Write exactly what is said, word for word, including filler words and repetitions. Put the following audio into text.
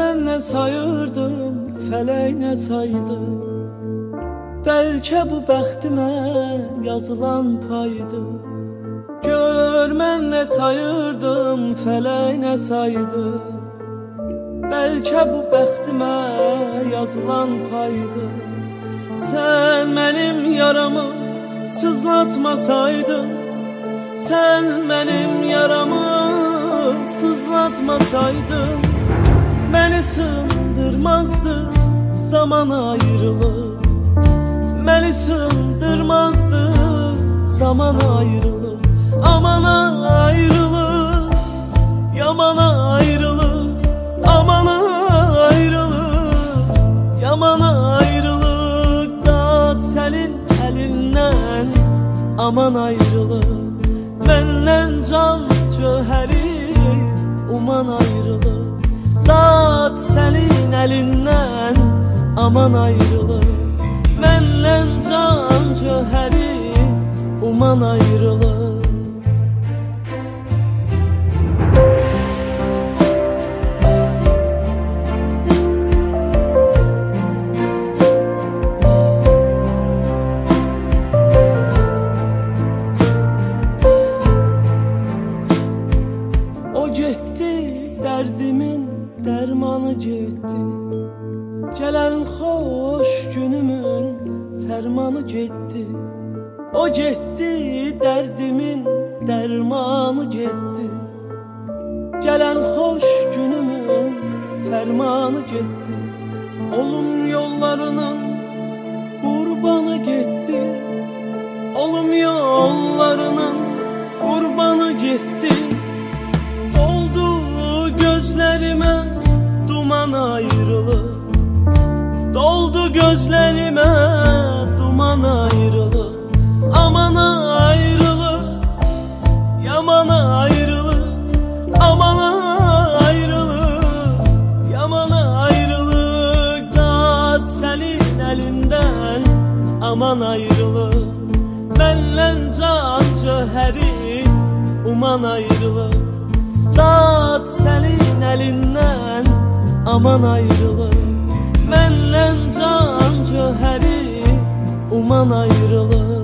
mən nə sayırdım, fələk nə saydı. Bəlkə bu bəxtimə yazılan paydı. Gör mən nə sayırdım, fələk nə saydı. Bəlkə bu bəxtimə yazılan paydı. Sən mənim yaramı sızlatmasaydın, sən mənim yaramı sızlatmasaydın, məni sındırmazdı zaman ayrılığı. Məni sındırmazdı zaman ayrılığı. Aman ayrılığı, yaman ayrılığı, aman ayrılığı, yaman ayrılığı. Dağıt sənin əlindən, aman ayrılığı. Məndən can cöhəri, uman ayrılığı. Dağıt sənin əlindən, aman ayrılığı. Məndən can cöhəri, uman ayrılığı. O getdi, dərdimin dərmanı getdi. Gələn xoş günümün fərmanı getdi. O getdi, dərdimin dərmanı getdi. Gələn xoş günümün fərmanı getdi. Olum yollarının qurbanı getdi. Olum yollarının qurbanı getdi. Doldu gözlərimə duman ayrılığı. Doldu gözlərimə duman ayrılığı. Aman ayrılığı, yaman ayrılığı, aman ayrılığı, yaman ayrılığı. Dağıt sənin əlindən, aman ayrılığı. Məndən can cöhəri, uman ayrılığı. Dağıt sənin əlindən, aman ayrılığı. Məndən can cöhəri, uman ayrılığı.